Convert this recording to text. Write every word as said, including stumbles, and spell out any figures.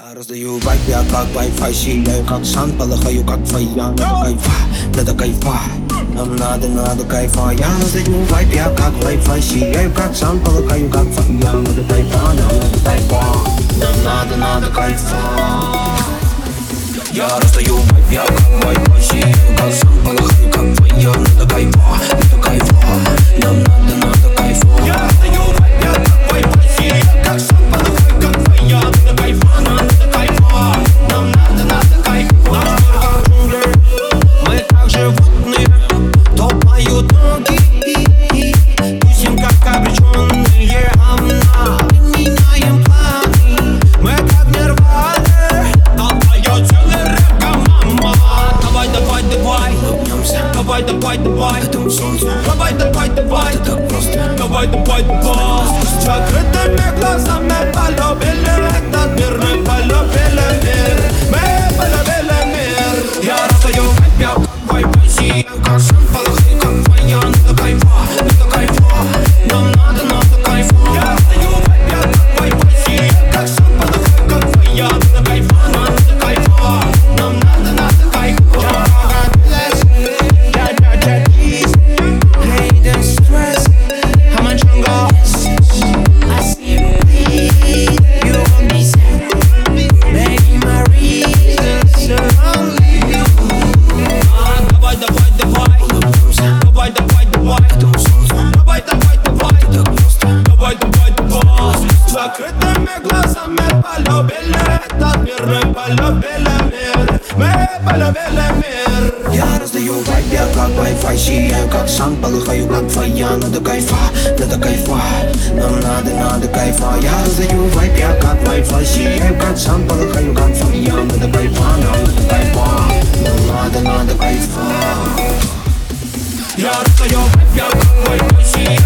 Я раздаю вайп, я как Wi-Fi, сияю как сан, полыхаю как твоя. Надо кайфа, надо кайфа, нам надо, надо кайфа. Я раздаю вайп, я как Wi-Fi, сияю как сан, полыхаю как твоя. Надо кайфа, нам надо кайфа, нам надо, надо кайфа. Я раздаю вайп, я как Wi-Fi, сияю как сан, полыхаю как твоя. Надо кайфа, надо кайфа, нам надо, надо кайфа. Я раздаю вайп, я как Wi-Fi, сияю как сан, полыхаю как твоя. Надо кайфа, надо кайфа, нам надо, надо кайфа. Мы как животные, топают ноги, тусим как обреченные говна. Меняем планы, мы как нирваны, толпает целый рэп, мама. Давай, давай, давай, улыбнемся. Давай, давай, давай, этому солнцу. Давай, давай, давай, это так просто. Давай, давай, давай, с закрытыми глазами полюбили этот мир. Мы полюбили мир, мы полюбили мир. Я раздаю вайп, я как Wi-Fi, сияю как сан, полыхаю как твоя. Надо кайфа, надо кайфа, нам надо, надо кайфа. Я раздаю вайп, я как Wi-Fi, сияю как сан, полыхаю как твоя. Надо кайфа, надо кайфа, нам надо, надо кайфа. Закрытыми глазами полюбили этот мир. Мы полюбили мир, мы полюбили мир. Я раздаю вайп, я как Wi-Fi, сияю как сан, полыхаю как твоя. Надо кайфа, надо кайфа, нам надо, надо кайфа. Я раздаю вайп, я как Wi-Fi, сияю как сан, полыхаю как твоя. Надо кайфа, нам надо кайфа, нам надо, надо кайфа. Я раздаю вайп, я как Wi-Fi, сияю